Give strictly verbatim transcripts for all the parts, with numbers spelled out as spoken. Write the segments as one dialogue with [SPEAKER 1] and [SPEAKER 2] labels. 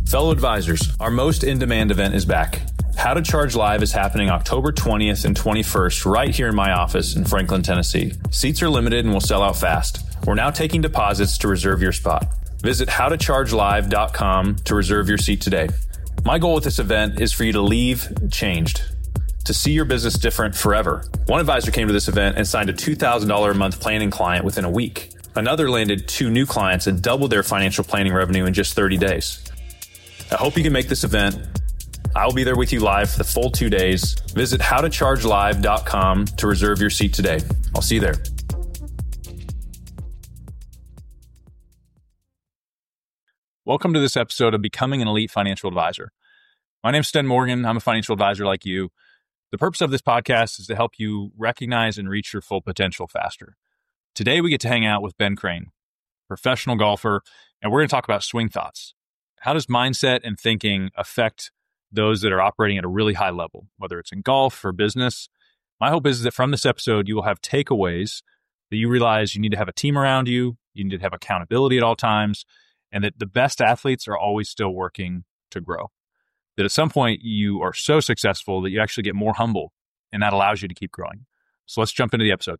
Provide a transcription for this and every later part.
[SPEAKER 1] Fellow advisors, our most in-demand event is back. How to Charge Live is happening October twentieth and twenty-first right here in my office in Franklin, Tennessee. Seats are limited and will sell out fast. We're now taking deposits to reserve your spot. Visit how to charge live dot com to reserve your seat today. My goal with this event is for you to leave changed, to see your business different forever. One advisor came to this event and signed a two thousand dollars a month planning client within a week. Another landed two new clients and doubled their financial planning revenue in just thirty days. I hope you can make this event. I will be there with you live for the full two days. Visit how to charge live dot com to reserve your seat today. I'll see you there.
[SPEAKER 2] Welcome to this episode of Becoming an Elite Financial Advisor. My name is Sten Morgan. I'm a financial advisor like you. The purpose of this podcast is to help you recognize and reach your full potential faster. Today, we get to hang out with Ben Crane, professional golfer, and we're going to talk about swing thoughts. How does mindset and thinking affect those that are operating at a really high level, whether it's in golf or business? My hope is that from this episode, you will have takeaways that you realize you need to have a team around you, you need to have accountability at all times, and that the best athletes are always still working to grow. That at some point you are so successful that you actually get more humble, and that allows you to keep growing. So let's jump into the episode.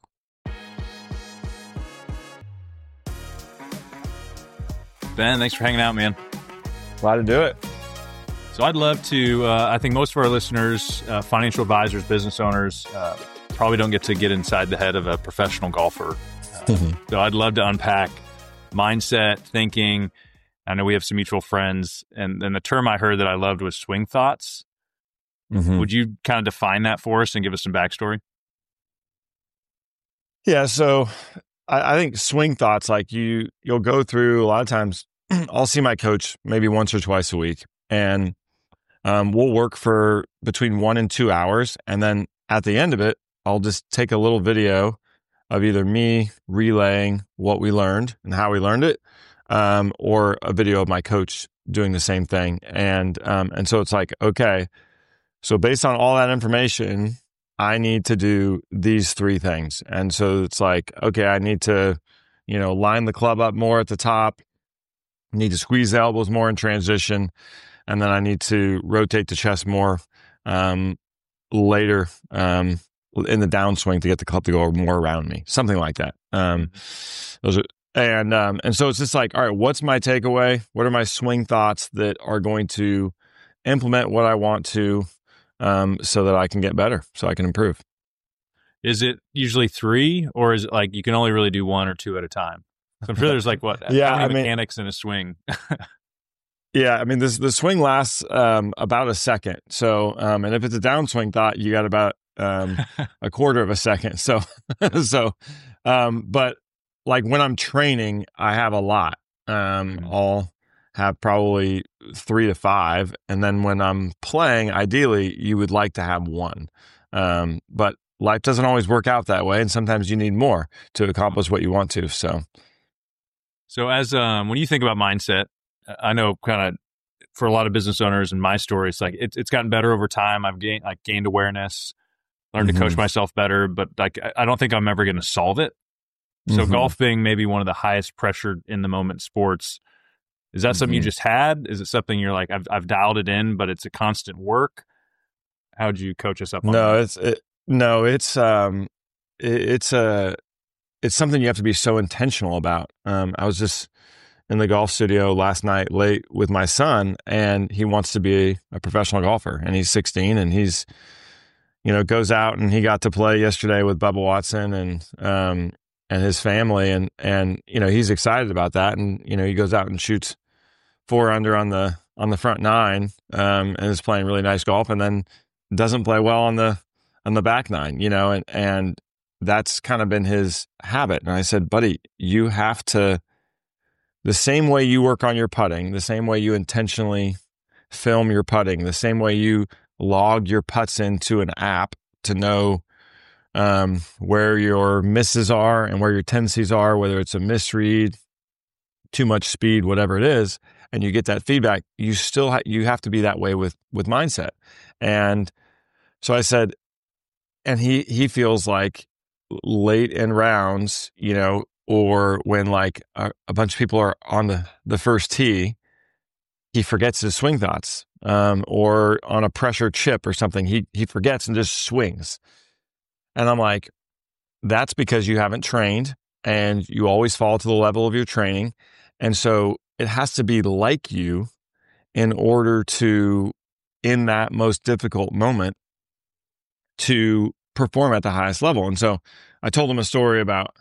[SPEAKER 2] Ben, thanks for hanging out, man.
[SPEAKER 3] Glad to do it.
[SPEAKER 2] So I'd love to, uh, I think most of our listeners, uh, financial advisors, business owners, uh, probably don't get to get inside the head of a professional golfer. Uh, so I'd love to unpack mindset, thinking. I know we have some mutual friends, and, and the term I heard that I loved was swing thoughts. Mm-hmm. Would you kind of define that for us and give us some backstory?
[SPEAKER 3] Yeah, so I, I think swing thoughts, like you, you'll go through a lot of times. I'll see my coach maybe once or twice a week, and um, we'll work for between one and two hours. And then at the end of it, I'll just take a little video of either me relaying what we learned and how we learned it, um, or a video of my coach doing the same thing. And um, and so it's like, okay, so based on all that information, I need to do these three things. And so it's like, okay, I need to, you know, line the club up more at the top. Need to squeeze the elbows more in transition, and then I need to rotate the chest more um, later um, in the downswing to get the club to go more around me, something like that. Um, those are, and um, and so it's just like, all right, what's my takeaway? What are my swing thoughts that are going to implement what I want to, um, so that I can get better, so I can improve?
[SPEAKER 2] Is it usually three, or is it like you can only really do one or two at a time? So I'm sure there's like what?
[SPEAKER 3] Yeah,
[SPEAKER 2] how many
[SPEAKER 3] I mean,
[SPEAKER 2] mechanics in a swing?
[SPEAKER 3] Yeah, I mean, this the swing lasts um, about a second. So, um, and if it's a downswing thought, you got about um, a quarter of a second. So, so, um, but like when I'm training, I have a lot. Um, mm-hmm. I'll have probably three to five, and then when I'm playing, ideally, you would like to have one. Um, but life doesn't always work out that way, and sometimes you need more to accomplish what you want to. So.
[SPEAKER 2] So as um, when you think about mindset, I know kind of for a lot of business owners and my story, it's like it, it's gotten better over time. I've gained like gained awareness, learned mm-hmm. to coach myself better, but like I don't think I'm ever going to solve it. So mm-hmm. golf being maybe one of the highest pressured in the moment sports, is that mm-hmm. something you just had? Is it something you're like I've I've dialed it in, but it's a constant work? How would you coach us up on
[SPEAKER 3] no,
[SPEAKER 2] that?
[SPEAKER 3] It's it, no, it's um, it, it's a. It's something you have to be so intentional about. Um, I was just in the golf studio last night late with my son, and he wants to be a professional golfer, and he's sixteen, and he's, you know, goes out, and he got to play yesterday with Bubba Watson and um, and his family, and and you know, he's excited about that, and you know, he goes out and shoots four under on the on the front nine, um, and is playing really nice golf, and then doesn't play well on the on the back nine, you know, and and that's kind of been his habit. And I said, buddy, you have to, the same way you work on your putting, the same way you intentionally film your putting, the same way you log your putts into an app to know um, where your misses are and where your tendencies are, whether it's a misread, too much speed, whatever it is, and you get that feedback, you still ha- you have to be that way with with mindset. And so I said, and he he feels like late in rounds, you know, or when like a, a bunch of people are on the, the first tee, he forgets his swing thoughts, um, or on a pressure chip or something, he he forgets and just swings. And I'm like, that's because you haven't trained and you always fall to the level of your training. And so it has to be like you in order to, in that most difficult moment, to perform at the highest level. And so I told him a story about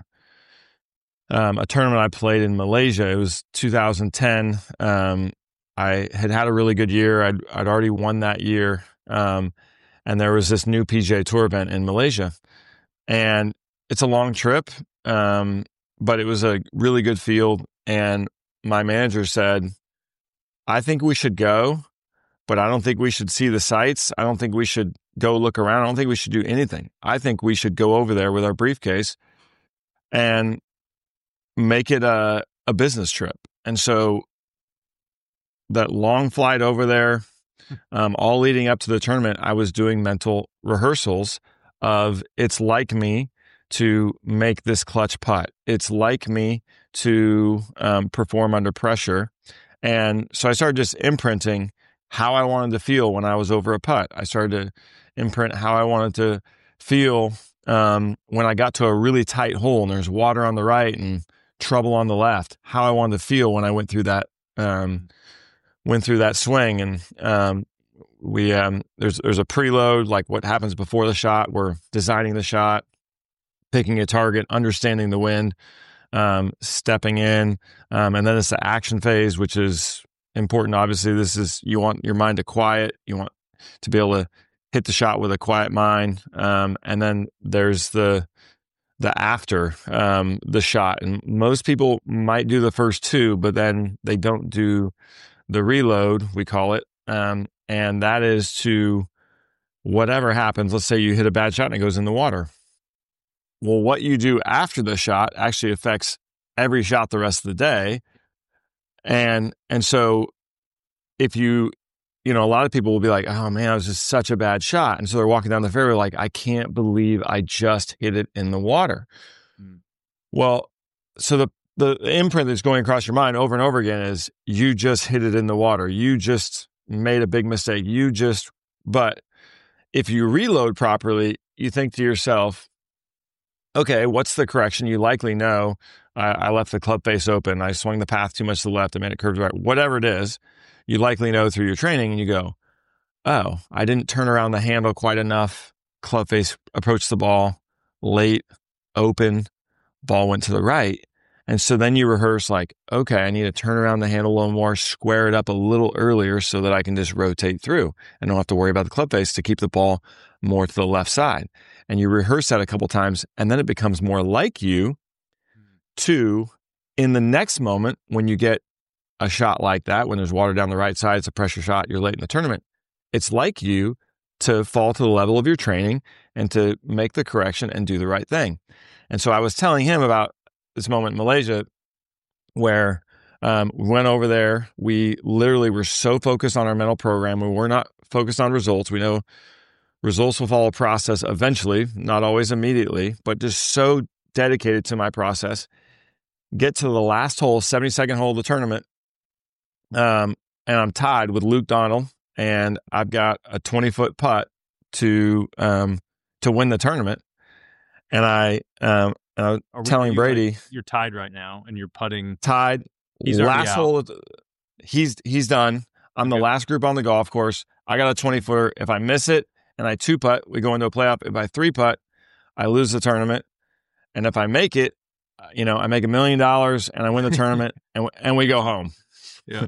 [SPEAKER 3] um, a tournament I played in Malaysia. It was two thousand ten. Um, I had had a really good year. I'd, I'd already won that year. Um, and there was this new P G A Tour event in Malaysia. And it's a long trip, um, but it was a really good field. And my manager said, I think we should go, but I don't think we should see the sights. I don't think we should go look around. I don't think we should do anything. I think we should go over there with our briefcase and make it a, a business trip. And so that long flight over there, um, all leading up to the tournament, I was doing mental rehearsals of it's like me to make this clutch putt. It's like me to um, perform under pressure. And so I started just imprinting how I wanted to feel when I was over a putt. I started to imprint how I wanted to feel um, when I got to a really tight hole and there's water on the right and trouble on the left, how I wanted to feel when I went through that, um, went through that swing. And um, we, um, there's, there's a preload, like what happens before the shot. We're designing the shot, picking a target, understanding the wind, um, stepping in. Um, and then it's the action phase, which is important. Obviously, this is, you want your mind to quiet. You want to be able to hit the shot with a quiet mind. Um, and then there's the, the after, um, the shot. And most people might do the first two, but then they don't do the reload, we call it. Um, and that is to whatever happens. Let's say you hit a bad shot and it goes in the water. Well, what you do after the shot actually affects every shot the rest of the day. And, and so if you, you know, a lot of people will be like, oh man, it was just such a bad shot. And so they're walking down the fairway like, I can't believe I just hit it in the water. Mm. Well, so the, the imprint that's going across your mind over and over again is you just hit it in the water. You just made a big mistake. You just, but if you reload properly, you think to yourself, okay, what's the correction? You likely know I, I left the club face open. I swung the path too much to the left. I made it curve to the right. Whatever it is, you likely know through your training, and you go, oh, I didn't turn around the handle quite enough. Club face approached the ball late, open, ball went to the right. And so then you rehearse like, okay, I need to turn around the handle a little more, square it up a little earlier so that I can just rotate through and don't have to worry about the club face to keep the ball more to the left side. And you rehearse that a couple times, and then it becomes more like you to, in the next moment, when you get a shot like that, when there's water down the right side, it's a pressure shot, you're late in the tournament, it's like you to fall to the level of your training and to make the correction and do the right thing. And so I was telling him about this moment in Malaysia where um, we went over there. We literally were so focused on our mental program. We were not focused on results. We know results will follow process eventually, not always immediately, but just so dedicated to my process. Get to the last hole, seventy-second hole of the tournament, um, and I'm tied with Luke Donald, and I've got a twenty-foot putt to um, to win the tournament. And I, um, and I was Are telling
[SPEAKER 2] you
[SPEAKER 3] Brady,
[SPEAKER 2] like, you're tied right now, and you're putting
[SPEAKER 3] tied.
[SPEAKER 2] He's
[SPEAKER 3] last
[SPEAKER 2] out.
[SPEAKER 3] hole. He's he's done. I'm okay. The last group on the golf course. I got a twenty footer. If I miss it and I two putt, we go into a playoff. If I three putt, I lose the tournament. And if I make it, you know, I make a million dollars and I win the tournament, and and we go home.
[SPEAKER 2] Yeah.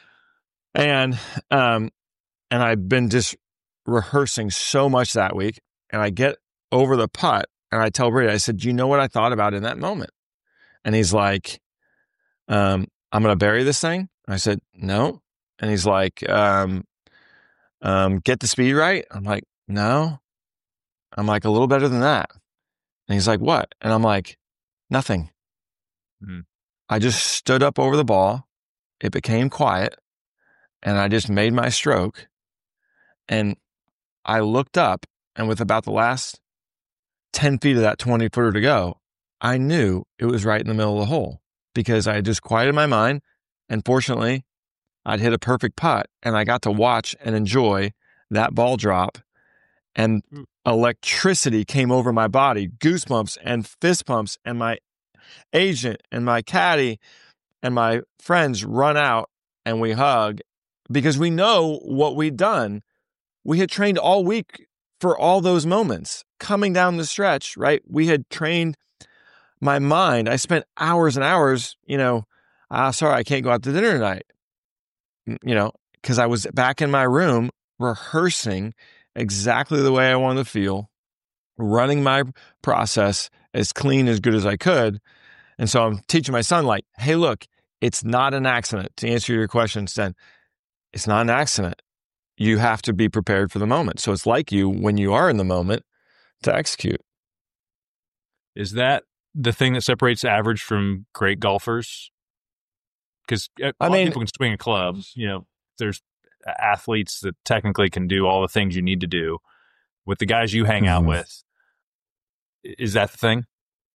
[SPEAKER 3] and um, and I've been just rehearsing so much that week, and I get over the putt. And I tell Brady, I said, do you know what I thought about in that moment? And he's like, um, I'm going to bury this thing. I said, no. And he's like, um, um, get the speed right. I'm like, no. I'm like, a little better than that. And he's like, what? And I'm like, nothing. Mm-hmm. I just stood up over the ball. It became quiet. And I just made my stroke. And I looked up, and with about the last ten feet of that twenty footer to go, I knew it was right in the middle of the hole because I had just quieted my mind. And fortunately, I'd hit a perfect putt, and I got to watch and enjoy that ball drop, and electricity came over my body, goosebumps and fist pumps, and my agent and my caddy and my friends run out and we hug because we know what we'd done. We had trained all week for all those moments coming down the stretch, right? We had trained my mind. I spent hours and hours, you know, ah, sorry, I can't go out to dinner tonight, you know, because I was back in my room rehearsing exactly the way I wanted to feel, running my process as clean, as good as I could. And so I'm teaching my son, like, hey, look, it's not an accident. To answer your question, Sten, it's not an accident. You have to be prepared for the moment. So it's like you, when you are in the moment, to execute.
[SPEAKER 2] Is that the thing that separates average from great golfers? Because I mean, people can swing a club. You know, there's athletes that technically can do all the things you need to do. With the guys you hang mm-hmm. out with, is that the thing?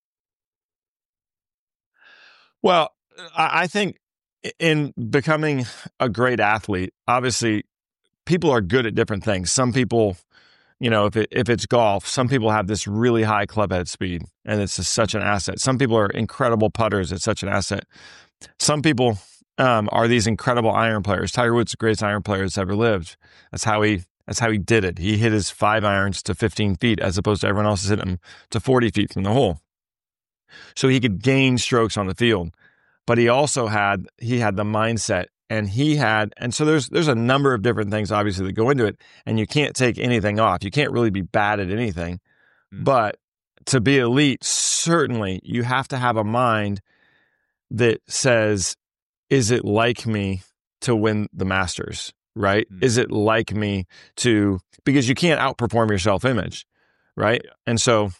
[SPEAKER 3] Well, I think in becoming a great athlete, obviously people are good at different things. Some people, you know, if it, if it's golf, some people have this really high club head speed and it's just such an asset. Some people are incredible putters. It's such an asset. Some people um, are these incredible iron players. Tiger Woods, the greatest iron player that's ever lived. That's how he, that's how he did it. He hit his five irons to fifteen feet as opposed to everyone else is hitting them to forty feet from the hole. So he could gain strokes on the field, but he also had, he had the mindset. And he had, and so there's there's a number of different things, obviously, that go into it, and you can't take anything off. You can't really be bad at anything. Mm. But to be elite, certainly you have to have a mind that says, is it like me to win the Masters, right? Mm. Is it like me to, because you can't outperform your self-image, right? Yeah. And so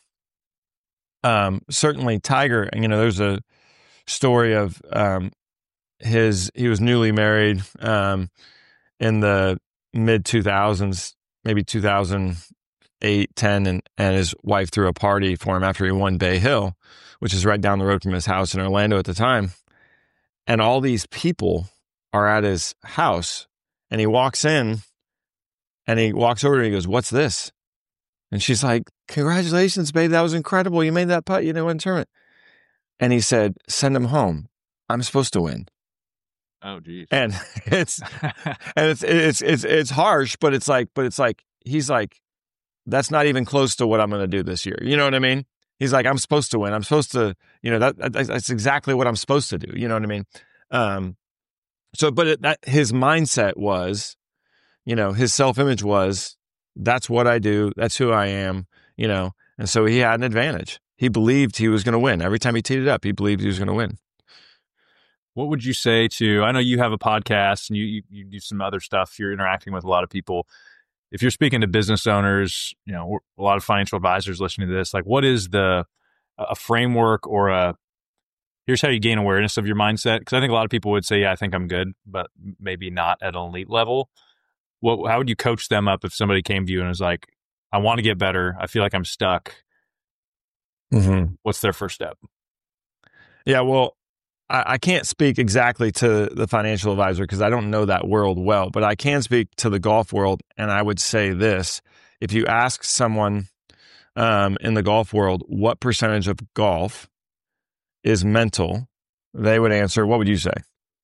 [SPEAKER 3] um, certainly Tiger, you know, there's a story of, um, His he was newly married um, in the mid two thousands, maybe two thousand eight, ten, and and his wife threw a party for him after he won Bay Hill, which is right down the road from his house in Orlando at the time. And all these people are at his house, and he walks in, and he walks over and he goes, "What's this?" And she's like, "Congratulations, babe, that was incredible. You made that putt. You didn't win the tournament." And he said, "Send him home. I'm supposed to win."
[SPEAKER 2] Oh, geez.
[SPEAKER 3] And it's, and it's, it's, it's, it's harsh, but it's like, but it's like, he's like, that's not even close to what I'm going to do this year. You know what I mean? He's like, I'm supposed to win. I'm supposed to, you know, that, that that's exactly what I'm supposed to do. You know what I mean? Um, so, but it, that his mindset was, you know, his self-image was, that's what I do. That's who I am, you know? And so he had an advantage. He believed he was going to win. Every time he teed it up, he believed he was going to win.
[SPEAKER 2] What would you say to, I know you have a podcast and you, you, you do some other stuff. You're interacting with a lot of people. If you're speaking to business owners, you know, a lot of financial advisors listening to this, like what is the, a framework or a, here's how you gain awareness of your mindset? Because I think a lot of people would say, yeah, I think I'm good, but maybe not at an elite level. What, how would you coach them up if somebody came to you and was like, I want to get better. I feel like I'm stuck. Mm-hmm. What's their first step?
[SPEAKER 3] Yeah, well, I can't speak exactly to the financial advisor because I don't know that world well, but I can speak to the golf world. And I would say this, if you ask someone um, in the golf world, what percentage of golf is mental, they would answer, what would you say?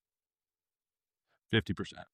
[SPEAKER 2] fifty percent.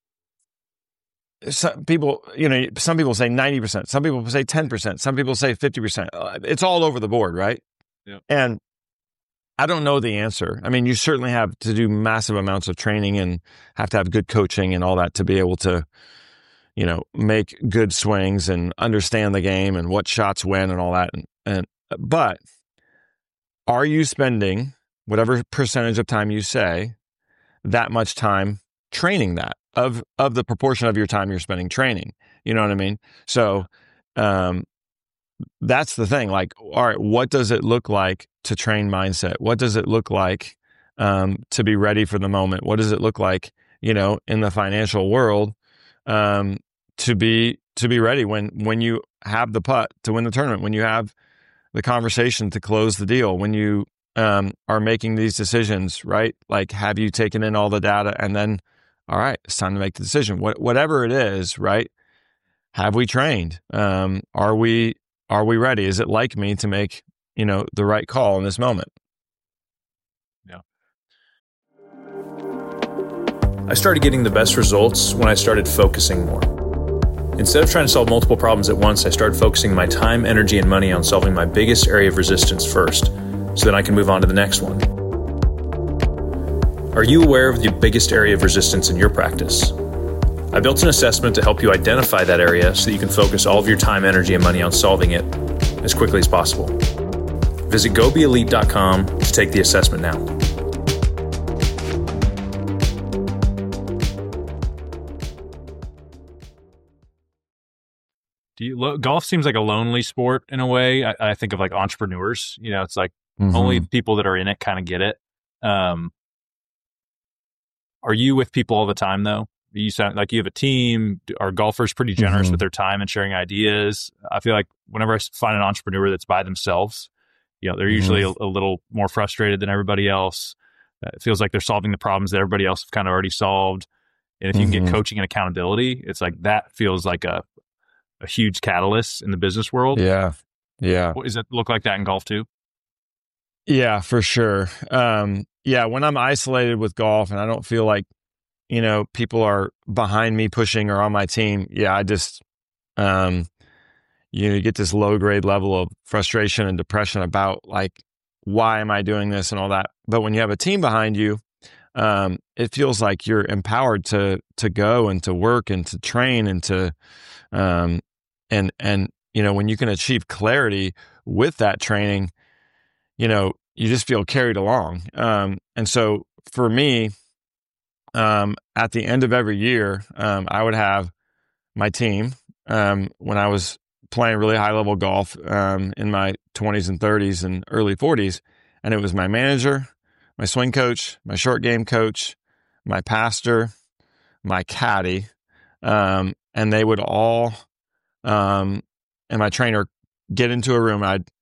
[SPEAKER 3] Some people, you know, some people say ninety percent. Some people say ten percent. Some people say fifty percent. It's all over the board, right?
[SPEAKER 2] Yeah.
[SPEAKER 3] And I don't know the answer. I mean, you certainly have to do massive amounts of training and have to have good coaching and all that to be able to, you know, make good swings and understand the game and what shots when and all that. And, and but are you spending whatever percentage of time you say that much time training that of of the proportion of your time you're spending training? You know what I mean? So, um, that's the thing. Like, all right, what does it look like to train mindset? What does it look like um, to be ready for the moment? What does it look like, you know, in the financial world um, to be to be ready when when you have the putt to win the tournament, when you have the conversation to close the deal, when you um, are making these decisions, right? Like, have you taken in all the data and then all right, it's time to make the decision. What, whatever it is, right? Have we trained? Um, are we, are we ready? Is it like me to make, you know, the right call in this moment?
[SPEAKER 2] Yeah.
[SPEAKER 1] I started getting the best results when I started focusing more. Instead of trying to solve multiple problems at once, I started focusing my time, energy, and money on solving my biggest area of resistance first, so that I can move on to the next one. Are you aware of the biggest area of resistance in your practice? I built an assessment to help you identify that area so that you can focus all of your time, energy, and money on solving it as quickly as possible. Visit go be elite dot com to take the assessment now.
[SPEAKER 2] Do you, lo- golf seems like a lonely sport in a way. I, I think of like entrepreneurs. You know, it's like
[SPEAKER 3] Mm-hmm.
[SPEAKER 2] only people that are in it kind of get it. Um, are you with people all the time though? You sound like you have a team. Are golfers pretty generous
[SPEAKER 3] Mm-hmm.
[SPEAKER 2] with their time and sharing ideas? I feel like whenever I find an entrepreneur that's by themselves, you know, they're usually
[SPEAKER 3] Mm-hmm.
[SPEAKER 2] a, a little more frustrated than everybody else. Uh, it feels like they're solving the problems that everybody else have kind of already solved. And if you can
[SPEAKER 3] Mm-hmm.
[SPEAKER 2] get coaching and accountability, it's like that feels like a a huge catalyst in the business world.
[SPEAKER 3] Yeah. Yeah.
[SPEAKER 2] What, does it look like that in golf too?
[SPEAKER 3] Yeah, for sure. Um, yeah, when I'm isolated with golf and I don't feel like, you know, people are behind me pushing or on my team, yeah, I just, um, you know, you get this low grade level of frustration and depression about like, why am I doing this and all that? But when you have a team behind you, um, it feels like you're empowered to to go and to work and to train and to, um, and and you know, when you can achieve clarity with that training, you know, you just feel carried along. Um, and so for me, um, at the end of every year, um, I would have my team. Um, when I was playing really high level golf, um, in my twenties and thirties and early forties, and it was my manager, my swing coach, my short game coach, my pastor, my caddy, um, and they would all, um, and my trainer get into a room. I'd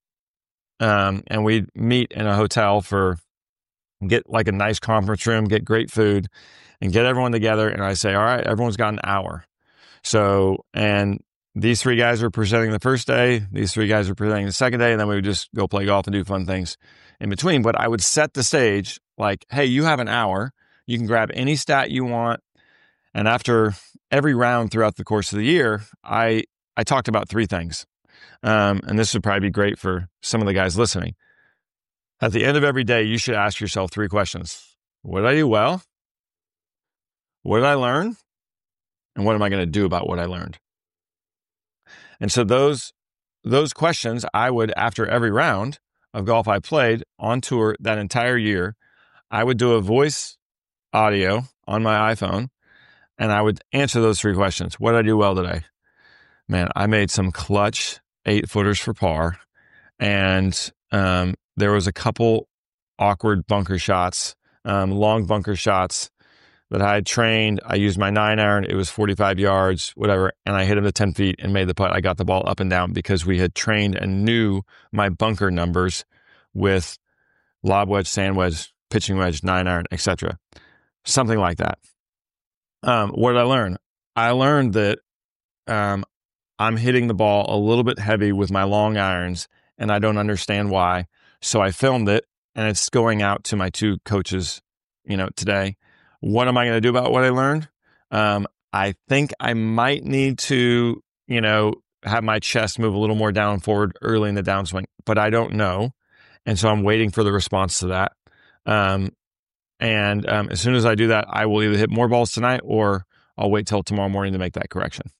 [SPEAKER 3] Um, and we'd meet in a hotel for, get like a nice conference room, get great food, and get everyone together. And I say, all right, everyone's got an hour. So, and these three guys are presenting the first day, these three guys are presenting the second day, and then we would just go play golf and do fun things in between. But I would set the stage like, hey, you have an hour. You can grab any stat you want. And after every round throughout the course of the year, I, I talked about three things. Um, and this would probably be great for some of the guys listening. At the end of every day, you should ask yourself three questions. What did I do well? What did I learn? And what am I going to do about what I learned? And so those, those questions, I would, after every round of golf I played on tour that entire year, I would do a voice audio on my iPhone, and I would answer those three questions. What did I do well today? Man, I made some clutch eight footers for par. And um, there was a couple awkward bunker shots, um, long bunker shots that I had trained. I used my nine iron. It was forty-five yards, whatever. And I hit him to ten feet and made the putt. I got the ball up and down because we had trained and knew my bunker numbers with lob wedge, sand wedge, pitching wedge, nine iron, et cetera. Something like that. Um, what did I learn? I learned that um, I'm hitting the ball a little bit heavy with my long irons, and I don't understand why. So I filmed it, and it's going out to my two coaches, you know, today. What am I going to do about what I learned? Um, I think I might need to, you know, have my chest move a little more down and forward early in the downswing, but I don't know. And so I'm waiting for the response to that. Um, and um, as soon as I do that, I will either hit more balls tonight or I'll wait till tomorrow morning to make that correction.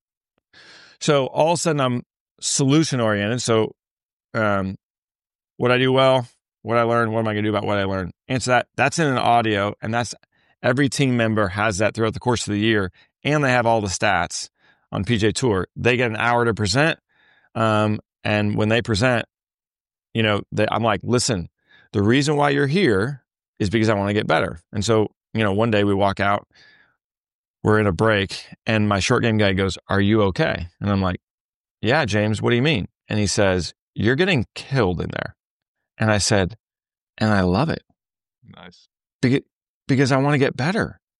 [SPEAKER 3] So all of a sudden I'm solution oriented. So, um, what I do well, what I learned, what am I going to do about what I learned? Answer that. That's in an audio, and that's every team member has that throughout the course of the year, and they have all the stats on P G A Tour. They get an hour to present, um, and when they present, you know, they, I'm like, listen, the reason why you're here is because I want to get better. And so, you know, one day we walk out, we're in a break, and my short game guy goes, "Are you okay?" And I'm like, "Yeah, James, what do you mean?" And he says, "You're getting killed in there." And I said, "And I love it."
[SPEAKER 2] Nice.
[SPEAKER 3] Because, because I want to get better.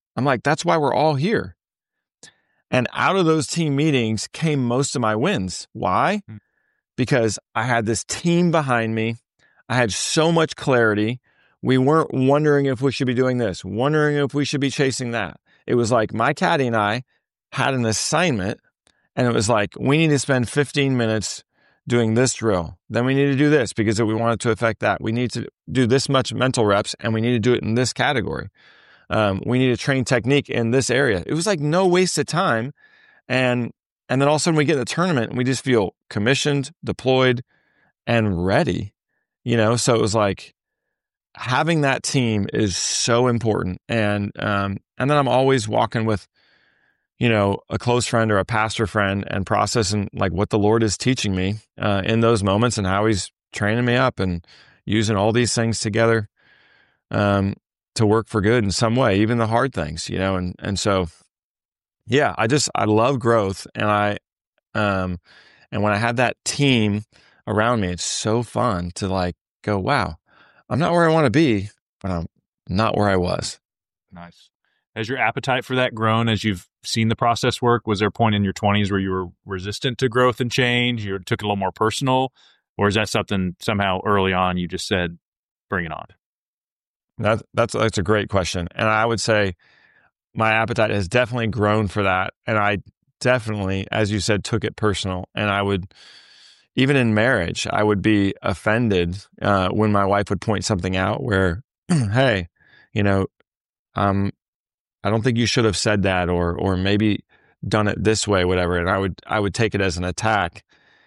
[SPEAKER 3] I'm like, that's why we're all here. And out of those team meetings came most of my wins. Why? Mm. Because I had this team behind me. I had so much clarity. We weren't wondering if we should be doing this, wondering if we should be chasing that. It was like my caddy and I had an assignment, and it was like, we need to spend fifteen minutes doing this drill. Then we need to do this because we want it to affect that. We need to do this much mental reps, and we need to do it in this category. Um, we need to train technique in this area. It was like no waste of time. And, and then all of a sudden we get in the tournament and we just feel commissioned, deployed, and ready, you know? So it was like having that team is so important. And, um, and then I'm always walking with, you know, a close friend or a pastor friend and processing like what the Lord is teaching me, uh, in those moments and how he's training me up and using all these things together. Um, to work for good in some way, even the hard things, you know? And, and so, yeah, I just, I love growth. And I, um, and when I had that team around me, it's so fun to like go, wow, I'm not where I want to be, but I'm not where I was.
[SPEAKER 2] Nice. Has your appetite for that grown as you've seen the process work? Was there a point in your twenties where you were resistant to growth and change? You took it a little more personal, or is that something somehow early on you just said, bring it on?
[SPEAKER 3] That, that's that's a great question. And I would say my appetite has definitely grown for that. And I definitely, as you said, took it personal. And I would, even in marriage, I would be offended uh, when my wife would point something out where, hey, you know, um, I don't think you should have said that, or or maybe done it this way, whatever. And I would I would take it as an attack.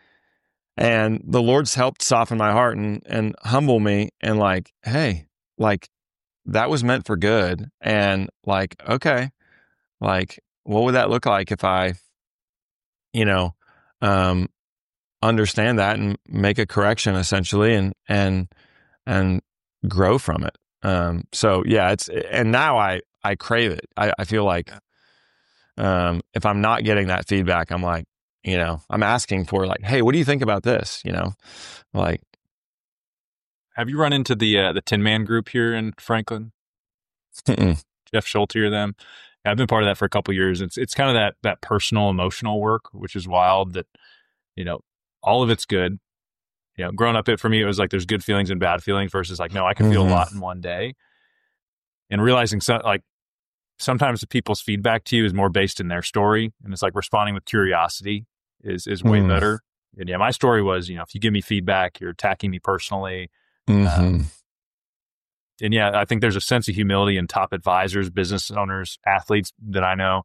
[SPEAKER 3] And the Lord's helped soften my heart and and humble me and like, hey, like, that was meant for good. And like, okay, like, what would that look like if I, you know, um, understand that and make a correction essentially and, and, and grow from it. Um, so yeah, it's, and now I, I crave it. I, I feel like, um, if I'm not getting that feedback, I'm like, you know, I'm asking for like, hey, what do you think about this? You know, like,
[SPEAKER 2] have you run into the uh, the Tin Man group here in Franklin?
[SPEAKER 3] Mm-mm.
[SPEAKER 2] Jeff Schulte or them? Yeah, I've been part of that for a couple of years. It's it's kind of that that personal, emotional work, which is wild. That, you know, all of it's good. You know, growing up, it for me, it was like there's good feelings and bad feelings versus like, no, I can mm-hmm. feel a lot in one day. And realizing so, like sometimes the people's feedback to you is more based in their story, and it's like responding with curiosity is is way mm. better. And yeah, my story was, you know, if you give me feedback, you're attacking me personally.
[SPEAKER 3] Mm-hmm.
[SPEAKER 2] Um, and yeah, I think there's a sense of humility in top advisors, business owners, athletes that I know.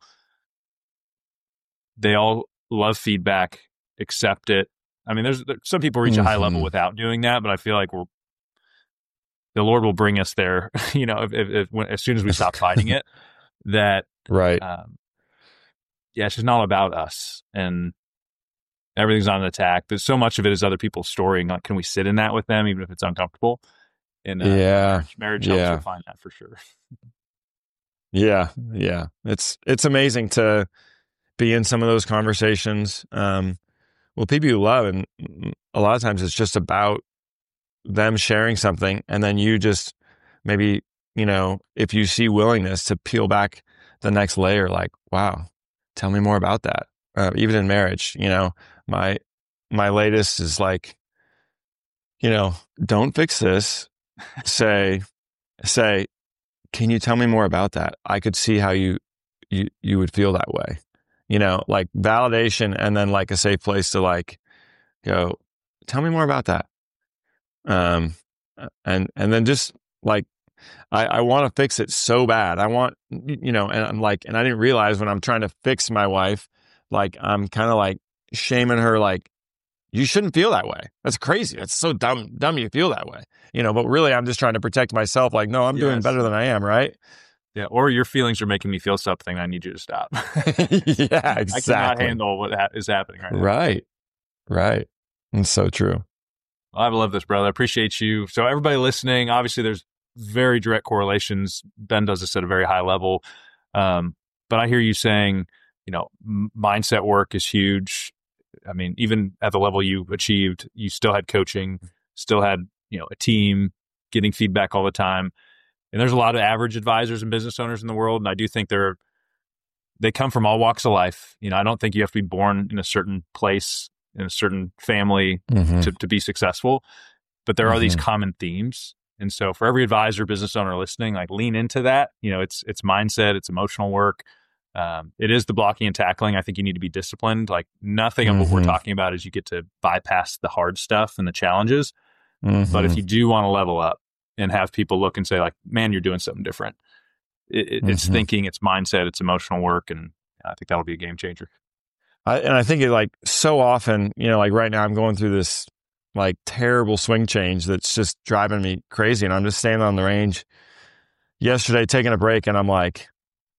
[SPEAKER 2] They all love feedback, accept it. I mean, there's there, some people reach mm-hmm. a high level without doing that, but I feel like we're the Lord will bring us there. You know, if, if, if when, as soon as we stop fighting it, that
[SPEAKER 3] right.
[SPEAKER 2] Um, yeah, it's just not about us, and everything's on an attack. There's so much of it is other people's story. And like, can we sit in that with them, even if it's uncomfortable? And uh,
[SPEAKER 3] yeah,
[SPEAKER 2] marriage, marriage helps
[SPEAKER 3] yeah.
[SPEAKER 2] you find that for sure.
[SPEAKER 3] yeah, yeah. It's it's amazing to be in some of those conversations um, with people you love, and a lot of times it's just about them sharing something, and then you just maybe, you know, if you see willingness to peel back the next layer, like, wow, tell me more about that. Uh, even in marriage, you know, my my latest is like, you know, don't fix this. Say, say, can you tell me more about that? I could see how you you you would feel that way. You know, like validation, and then like a safe place to like go, tell me more about that. Um, and and then just like, I, I want to fix it so bad. I want, you know, and I'm like, and I didn't realize when I'm trying to fix my wife, like I'm kind of like shaming her, like, you shouldn't feel that way. That's crazy. That's so dumb, dumb you feel that way, you know, but really I'm just trying to protect myself. Like, no, I'm yes. doing better than I am. Right.
[SPEAKER 2] Yeah. Or your feelings are making me feel something. I need you to stop.
[SPEAKER 3] Yeah, exactly.
[SPEAKER 2] I cannot handle what ha- is happening right now.
[SPEAKER 3] Right. Right. It's so true.
[SPEAKER 2] Well, I love this, brother. I appreciate you. So everybody listening, obviously there's very direct correlations. Ben does this at a very high level. Um, but I hear you saying, you know, m- mindset work is huge. I mean, even at the level you achieved, you still had coaching, still had, you know, a team, getting feedback all the time. And there's a lot of average advisors and business owners in the world, and I do think they're they come from all walks of life. You know, I don't think you have to be born in a certain place, in a certain family mm-hmm. to, to be successful, but there mm-hmm. are these common themes. And so for every advisor, business owner listening, like lean into that. You know, it's it's mindset, it's emotional work. Um, it is the blocking and tackling. I think you need to be disciplined. Like nothing mm-hmm. of what we're talking about is you get to bypass the hard stuff and the challenges. Mm-hmm. But if you do want to level up and have people look and say like, man, you're doing something different. It, it, mm-hmm. It's thinking, it's mindset, it's emotional work. And I think that'll be a game changer.
[SPEAKER 3] I, and I think it like so often, you know, like right now I'm going through this like terrible swing change that's just driving me crazy. And I'm just standing on the range yesterday, taking a break. And I'm like,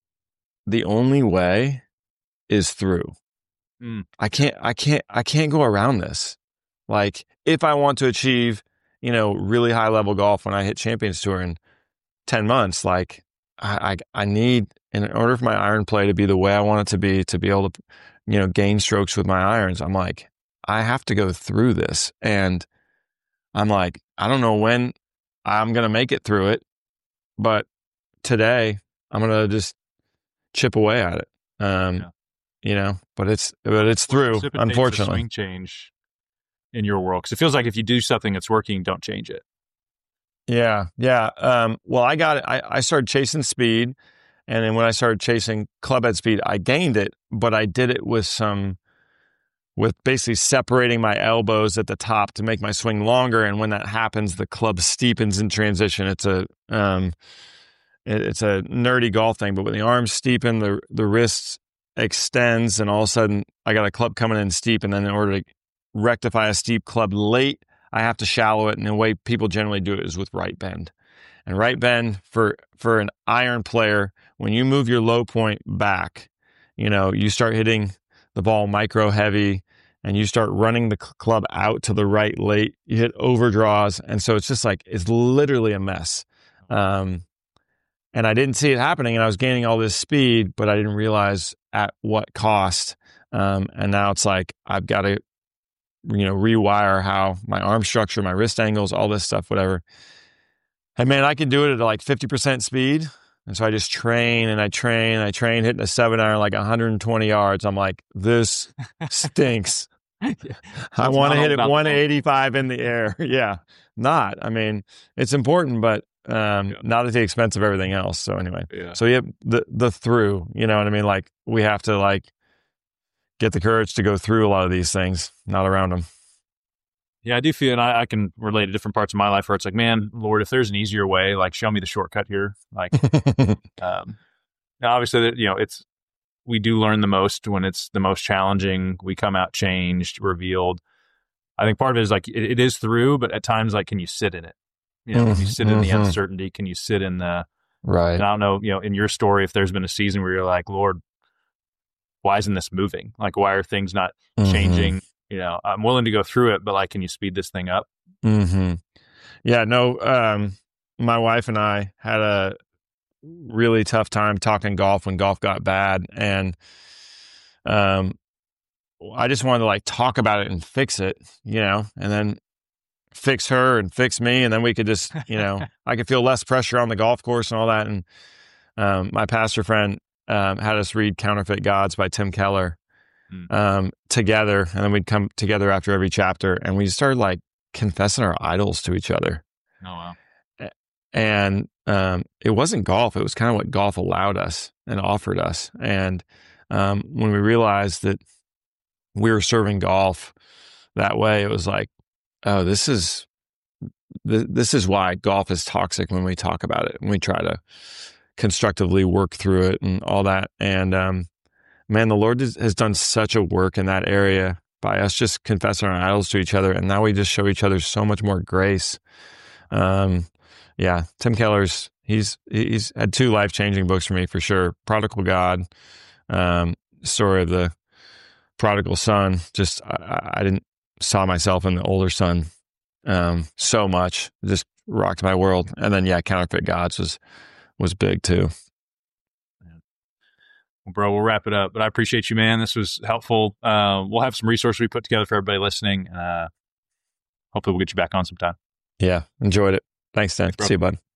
[SPEAKER 3] the only way is through. Mm. I can't, I can't, I can't go around this. Like if I want to achieve, you know, really high level golf when I hit Champions Tour in ten months, like I, I, I need, in order for my iron play to be the way I want it to be, to be able to, you know, gain strokes with my irons, I'm like, I have to go through this. And I'm like, I don't know when I'm going to make it through it, but today I'm going to just chip away at it. Um, yeah. You know, but it's, but it's through, well, unfortunately.
[SPEAKER 2] Swing change in your world. Cause it feels like if you do something that's working, don't change it.
[SPEAKER 3] Yeah. Yeah. Um, well, I got it. I, I started chasing speed. And then when I started chasing club head speed, I gained it, but I did it with some, with basically separating my elbows at the top to make my swing longer. And when that happens, the club steepens in transition. It's a, um, it, it's a nerdy golf thing, but when the arms steepen, the, the wrists extends, and all of a sudden I got a club coming in steep. And then in order to rectify a steep club late, I have to shallow it. And the way people generally do it is with right bend. And right bend for, for an iron player, when you move your low point back, you know, you start hitting the ball micro heavy and you start running the club out to the right late, you hit overdraws. And so it's just like, it's literally a mess. Um, and I didn't see it happening, and I was gaining all this speed, but I didn't realize at what cost. Um, and now it's like, I've got to, you know, rewire how my arm structure, my wrist angles, all this stuff, whatever. And man, I can do it at like fifty percent speed. And so I just train and I train, and I train hitting a seven iron like one hundred twenty yards. I'm like, this stinks. yeah. I want to hit it one eighty-five in the air. yeah. Not. I mean, it's important, but um, yeah. not at the expense of everything else. So anyway, yeah. so yeah, the, the through, you know what I mean? Like we have to like get the courage to go through a lot of these things, not around them.
[SPEAKER 2] Yeah, I do feel, and I, I can relate to different parts of my life where it's like, man, Lord, if there's an easier way, like show me the shortcut here. Like, um, now obviously, you know, it's, we do learn the most when it's the most challenging. We come out changed, revealed. I think part of it is like, it, it is through, but at times, like, can you sit in it? You know, mm-hmm. can you sit in the uncertainty? Can you sit in the,
[SPEAKER 3] right.
[SPEAKER 2] And I don't know, you know, in your story, if there's been a season where you're like, Lord, why isn't this moving? Like, why are things not mm-hmm. changing? You know, I'm willing to go through it, but like, can you speed this thing up?
[SPEAKER 3] Mm-hmm. Yeah, no, um, my wife and I had a really tough time talking golf when golf got bad. And, um, I just wanted to like talk about it and fix it, you know, and then fix her and fix me. And then we could just, you know, I could feel less pressure on the golf course and all that. And, um, my pastor friend, um, had us read Counterfeit Gods by Tim Keller. Um, together, and then we'd come together after every chapter, and we started like confessing our idols to each other.
[SPEAKER 2] Oh wow!
[SPEAKER 3] And um, it wasn't golf; it was kind of what golf allowed us and offered us. And um, when we realized that we were serving golf that way, it was like, oh, this is th- this is why golf is toxic. When we talk about it, and we try to constructively work through it and all that, and um, man, the Lord has done such a work in that area by us just confessing our idols to each other. And now we just show each other so much more grace. Um, yeah, Tim Keller's, he's, he's had two life-changing books for me for sure. Prodigal God, um, story of the prodigal son. Just, I, I didn't saw myself in the older son, um, so much, just rocked my world. And then, yeah, Counterfeit Gods was, was big too.
[SPEAKER 2] Bro, we'll wrap it up, but I appreciate you, man. This was helpful. Uh, we'll have some resources we put together for everybody listening. Uh, hopefully we'll get you back on sometime.
[SPEAKER 3] Yeah. Enjoyed it. Thanks, Dan. Thanks, See you, bud.